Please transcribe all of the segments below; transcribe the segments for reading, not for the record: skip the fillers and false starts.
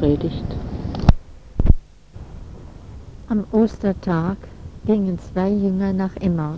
Predigt. Am Ostertag gingen 2 Jünger nach Emmaus.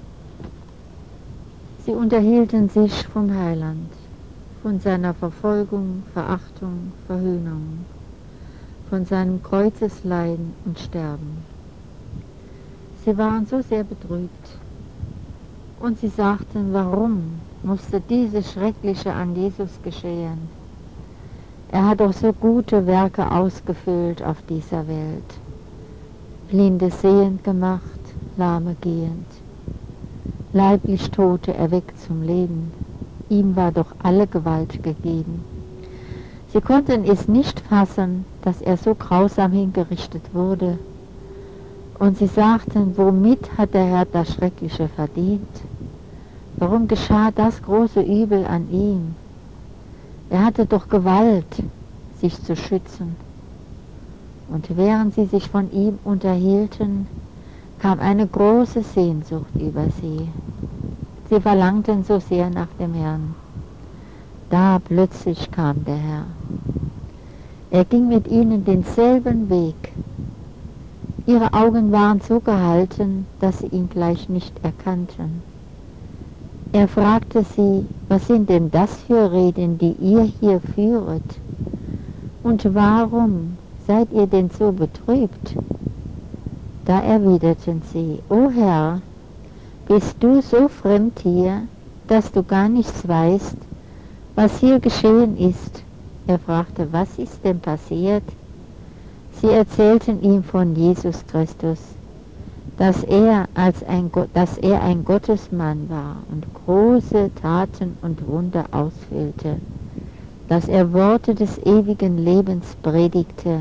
Sie unterhielten sich vom Heiland, von seiner Verfolgung, Verachtung, Verhöhnung, von seinem Kreuzesleiden und Sterben. Sie waren so sehr betrübt und sie sagten, warum musste dieses Schreckliche an Jesus geschehen? Er hat doch so gute Werke ausgefüllt auf dieser Welt. Blinde sehend gemacht, Lahme gehend, leiblich Tote erweckt zum Leben. Ihm war doch alle Gewalt gegeben. Sie konnten es nicht fassen, dass er so grausam hingerichtet wurde. Und sie sagten, womit hat der Herr das Schreckliche verdient? Warum geschah das große Übel an ihm? Er hatte doch Gewalt, sich zu schützen. Und während sie sich von ihm unterhielten, kam eine große Sehnsucht über sie. Sie verlangten so sehr nach dem Herrn. Da plötzlich kam der Herr. Er ging mit ihnen denselben Weg. Ihre Augen waren so gehalten, dass sie ihn gleich nicht erkannten. Er fragte sie, was sind denn das für Reden, die ihr hier führet? Und warum seid ihr denn so betrübt? Da erwiderten sie, O Herr, bist du so fremd hier, dass du gar nichts weißt, was hier geschehen ist? Er fragte, was ist denn passiert? Sie erzählten ihm von Jesus Christus, dass er ein Gottesmann war und große Taten und Wunder ausfüllte, dass er Worte des ewigen Lebens predigte.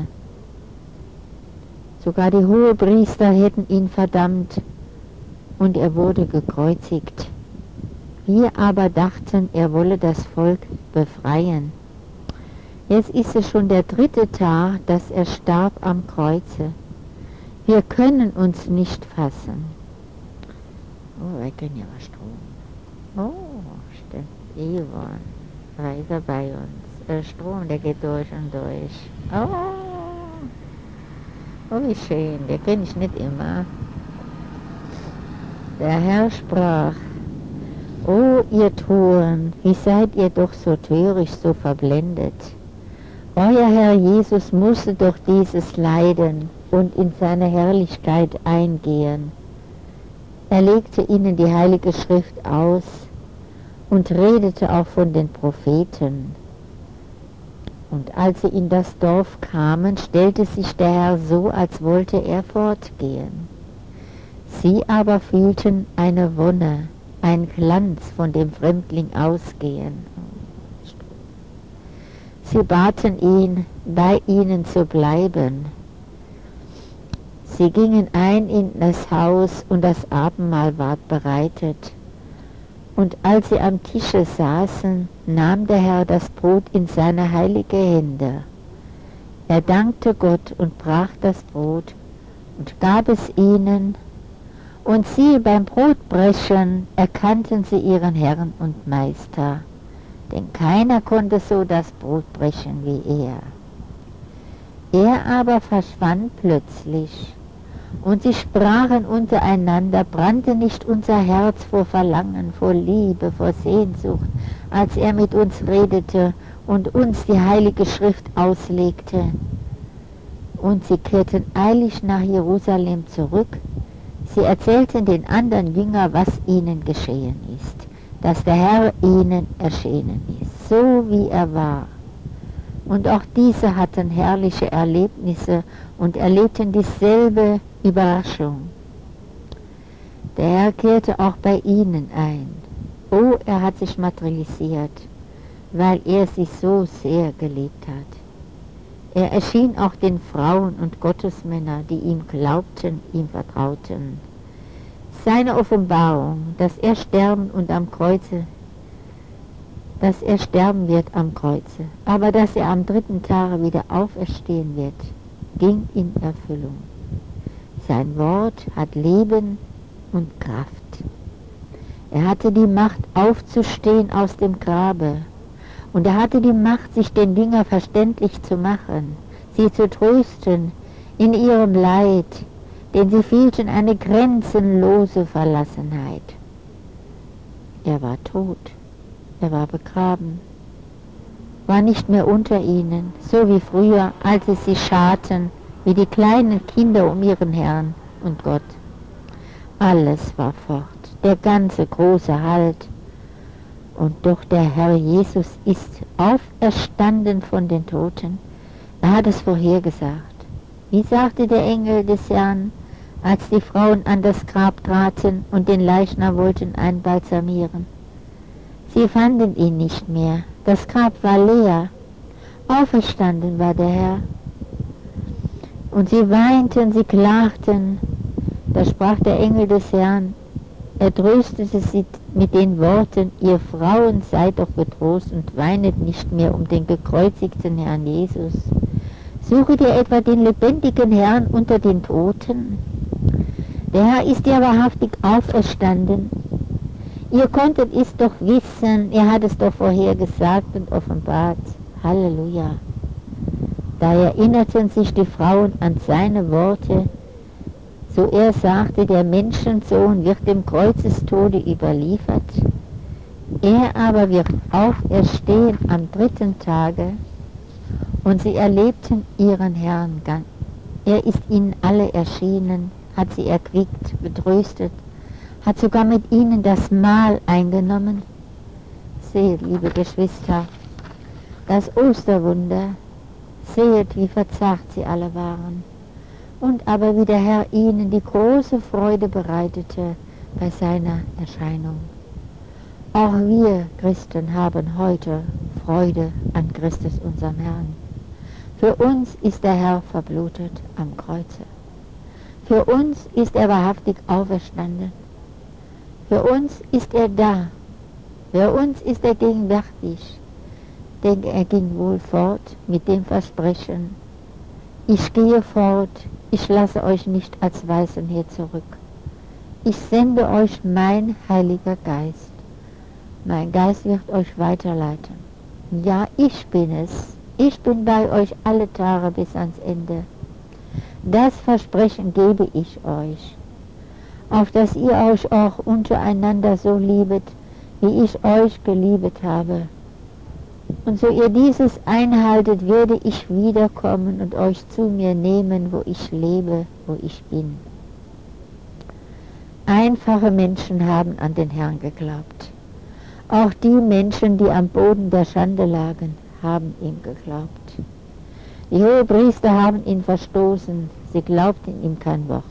Sogar die Hohepriester hätten ihn verdammt und er wurde gekreuzigt. Wir aber dachten, er wolle das Volk befreien. Jetzt ist es schon der 3. Tag, dass er starb am Kreuze. Wir können uns nicht fassen. Oh, wir können ja was Strom. Oh, stimmt. Yvonne, da ist er bei uns. Der Strom, der geht durch und durch. Oh, wie schön, der kenne ich nicht immer. Der Herr sprach, O ihr Toren, wie seid ihr doch so töricht, so verblendet. Euer Herr Jesus musste doch dieses leiden und in seine Herrlichkeit eingehen. Er legte ihnen die Heilige Schrift aus und redete auch von den Propheten. Und als sie in das Dorf kamen, stellte sich der Herr so, als wollte er fortgehen. Sie aber fühlten eine Wonne, ein Glanz von dem Fremdling ausgehen. Sie baten ihn, bei ihnen zu bleiben. Sie gingen ein in das Haus und das Abendmahl ward bereitet. Und als sie am Tische saßen, nahm der Herr das Brot in seine heilige Hände. Er dankte Gott und brach das Brot und gab es ihnen. Und sie beim Brotbrechen erkannten sie ihren Herrn und Meister. Denn keiner konnte so das Brot brechen wie er. Er aber verschwand plötzlich. Und sie sprachen untereinander, brannte nicht unser Herz vor Verlangen, vor Liebe, vor Sehnsucht, als er mit uns redete und uns die Heilige Schrift auslegte. Und sie kehrten eilig nach Jerusalem zurück. Sie erzählten den anderen Jüngern, was ihnen geschehen ist, dass der Herr ihnen erschienen ist, so wie er war. Und auch diese hatten herrliche Erlebnisse und erlebten dieselbe Überraschung. Der Herr kehrte auch bei ihnen ein. Oh, er hat sich materialisiert, weil er sie so sehr geliebt hat. Er erschien auch den Frauen und Gottesmännern, die ihm glaubten, ihm vertrauten. Seine Offenbarung, dass er sterben wird am Kreuze, aber dass er am 3. Tage wieder auferstehen wird, ging in Erfüllung. Sein Wort hat Leben und Kraft. Er hatte die Macht aufzustehen aus dem Grabe und er hatte die Macht, sich den Jüngern verständlich zu machen, sie zu trösten in ihrem Leid, denn sie fühlten eine grenzenlose Verlassenheit. Er war tot, er war begraben, war nicht mehr unter ihnen, so wie früher, als es sich scharten, wie die kleinen Kinder um ihren Herrn und Gott. Alles war fort, der ganze große Halt. Und doch der Herr Jesus ist auferstanden von den Toten. Er hat es vorhergesagt. Wie sagte der Engel des Herrn, als die Frauen an das Grab traten und den Leichnam wollten einbalsamieren? Sie fanden ihn nicht mehr. Das Grab war leer. Auferstanden war der Herr. Und sie weinten, sie klagten. Da sprach der Engel des Herrn, er tröstete sie mit den Worten, ihr Frauen seid doch getrost und weinet nicht mehr um den gekreuzigten Herrn Jesus. Suchet ihr etwa den lebendigen Herrn unter den Toten? Der Herr ist ja wahrhaftig auferstanden. Ihr konntet es doch wissen, er hat es doch vorhergesagt und offenbart. Halleluja. Da erinnerten sich die Frauen an seine Worte, so er sagte, der Menschensohn wird dem Kreuzestode überliefert, er aber wird auferstehen am 3. Tage, und sie erlebten ihren Herrn. Er ist ihnen alle erschienen, hat sie erquickt, getröstet, hat sogar mit ihnen das Mahl eingenommen. Seht, liebe Geschwister, das Osterwunder, seht, wie verzagt sie alle waren. Und aber wie der Herr ihnen die große Freude bereitete bei seiner Erscheinung. Auch wir Christen haben heute Freude an Christus, unserem Herrn. Für uns ist der Herr verblutet am Kreuze. Für uns ist er wahrhaftig auferstanden. Für uns ist er da. Für uns ist er gegenwärtig. Denn er ging wohl fort mit dem Versprechen, ich gehe fort, ich lasse euch nicht als Weisen hier zurück. Ich sende euch mein Heiliger Geist. Mein Geist wird euch weiterleiten. Ja, ich bin es. Ich bin bei euch alle Tage bis ans Ende. Das Versprechen gebe ich euch, auf dass ihr euch auch untereinander so liebet, wie ich euch geliebet habe. Und so ihr dieses einhaltet, werde ich wiederkommen und euch zu mir nehmen, wo ich lebe, wo ich bin. Einfache Menschen haben an den Herrn geglaubt. Auch die Menschen, die am Boden der Schande lagen, haben ihm geglaubt. Die Hohepriester haben ihn verstoßen, sie glaubten ihm kein Wort.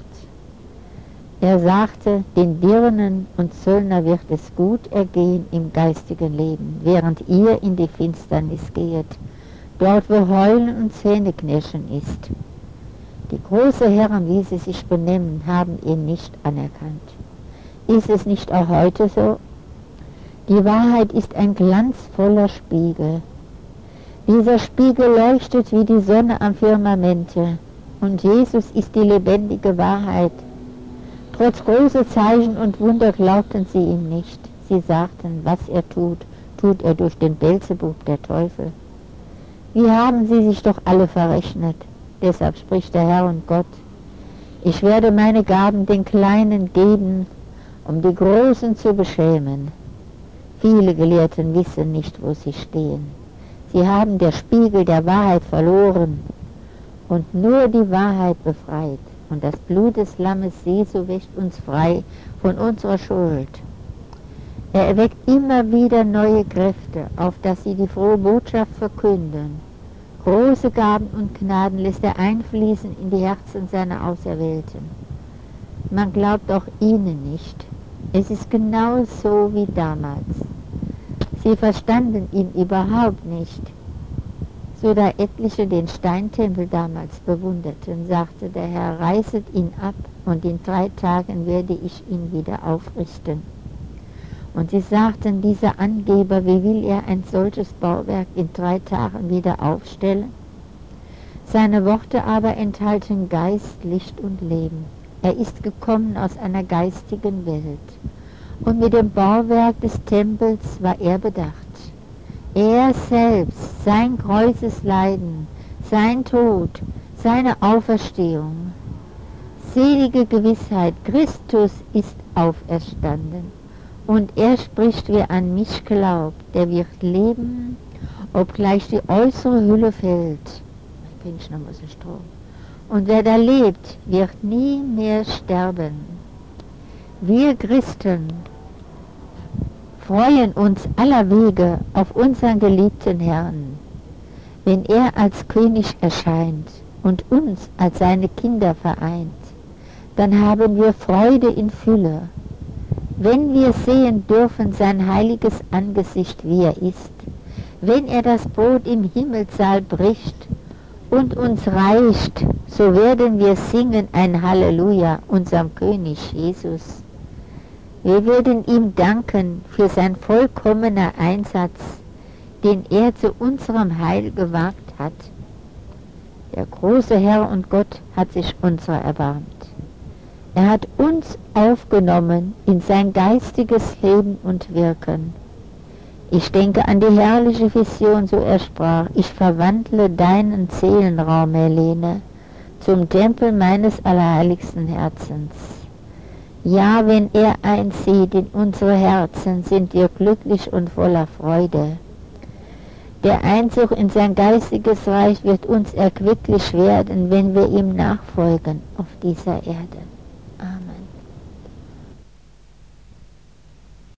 Er sagte, den Dirnen und Zöllner wird es gut ergehen im geistigen Leben, während ihr in die Finsternis geht, dort wo Heulen und Zähneknirschen ist. Die großen Herren, wie sie sich benennen, haben ihn nicht anerkannt. Ist es nicht auch heute so? Die Wahrheit ist ein glanzvoller Spiegel. Dieser Spiegel leuchtet wie die Sonne am Firmamente und Jesus ist die lebendige Wahrheit. Trotz großer Zeichen und Wunder glaubten sie ihm nicht. Sie sagten, was er tut, tut er durch den Beelzebub, der Teufel. Wie haben sie sich doch alle verrechnet? Deshalb spricht der Herr und Gott, ich werde meine Gaben den Kleinen geben, um die Großen zu beschämen. Viele Gelehrten wissen nicht, wo sie stehen. Sie haben der Spiegel der Wahrheit verloren und nur die Wahrheit befreit. Und das Blut des Lammes Jesu wäscht uns frei von unserer Schuld. Er erweckt immer wieder neue Kräfte, auf dass sie die frohe Botschaft verkünden. Große Gaben und Gnaden lässt er einfließen in die Herzen seiner Auserwählten. Man glaubt auch ihnen nicht. Es ist genau so wie damals. Sie verstanden ihn überhaupt nicht. So da etliche den Steintempel damals bewunderten, sagte der Herr, reißet ihn ab und in 3 Tagen werde ich ihn wieder aufrichten. Und sie sagten, dieser Angeber, wie will er ein solches Bauwerk in 3 Tagen wieder aufstellen? Seine Worte aber enthalten Geist, Licht und Leben. Er ist gekommen aus einer geistigen Welt. Und mit dem Bauwerk des Tempels war er bedacht. Er selbst, sein Kreuzesleiden, sein Tod, seine Auferstehung. Selige Gewissheit, Christus ist auferstanden. Und er spricht, wer an mich glaubt, der wird leben, obgleich die äußere Hülle fällt. Ich bin schon aus dem Strom. Und wer da lebt, wird nie mehr sterben. Wir Christen freuen uns aller Wege auf unseren geliebten Herrn, wenn er als König erscheint und uns als seine Kinder vereint. Dann haben wir Freude in Fülle, wenn wir sehen dürfen sein heiliges Angesicht, wie er ist, wenn er das Brot im Himmelssaal bricht und uns reicht, so werden wir singen ein Halleluja unserem König Jesus. Wir werden ihm danken für sein vollkommener Einsatz, den er zu unserem Heil gewagt hat. Der große Herr und Gott hat sich unserer erbarmt. Er hat uns aufgenommen in sein geistiges Leben und Wirken. Ich denke an die herrliche Vision, so er sprach, ich verwandle deinen Seelenraum, Helene, zum Tempel meines allerheiligsten Herzens. Ja, wenn er einzieht in unsere Herzen, sind wir glücklich und voller Freude. Der Einzug in sein geistiges Reich wird uns erquicklich werden, wenn wir ihm nachfolgen auf dieser Erde.